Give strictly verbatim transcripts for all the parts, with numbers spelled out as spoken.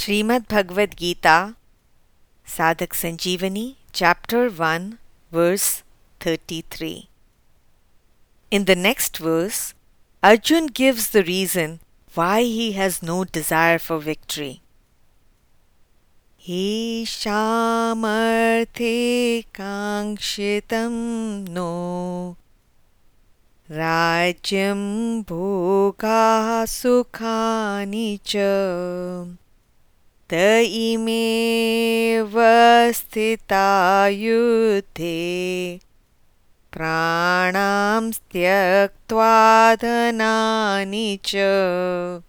Srimad Bhagavad Gita, Sadhak Sanjeevani, Chapter one, Verse thirty-three. In the next verse, Arjun gives the reason why he has no desire for victory. Ishamarthe kangshitam no Rajyam bhoga sukhani cha Taimeva sthita yuddhe Pranam styaktva dhanani cha.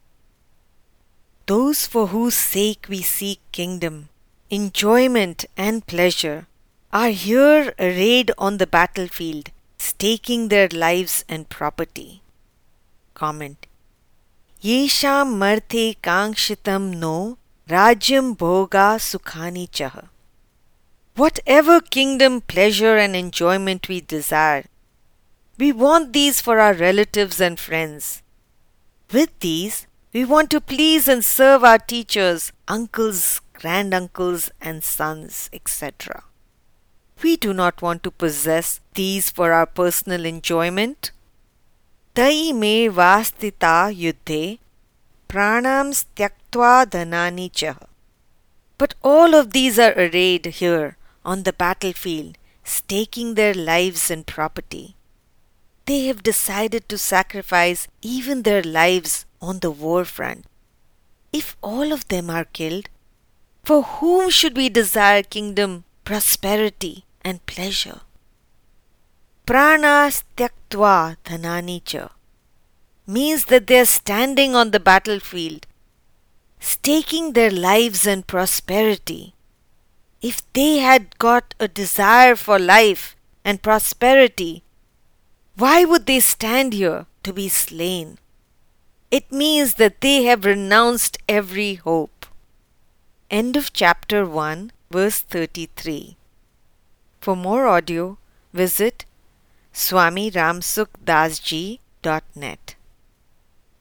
Those for whose sake we seek kingdom, enjoyment and pleasure are here arrayed on the battlefield, staking their lives and property. Comment. Yesham marthe kangshitam no rajyam bhoga sukhani chah. Whatever kingdom, pleasure and enjoyment we desire, we want these for our relatives and friends. With these, we want to please and serve our teachers, uncles, granduncles and sons, et cetera. We do not want to possess these for our personal enjoyment. Tai me vastita yuddhe pranam styaktva dhanani chah. But all of these are arrayed here on the battlefield, staking their lives and property. They have decided to sacrifice even their lives on the war front. If all of them are killed, for whom should we desire kingdom, prosperity and pleasure? Prana styaktva dhanani cha means that they are standing on the battlefield, staking their lives and prosperity. If they had got a desire for life and prosperity, why would they stand here to be slain? It means that they have renounced every hope. End of chapter one, verse thirty-three. For more audio, visit swami ramsukhdasji dot net.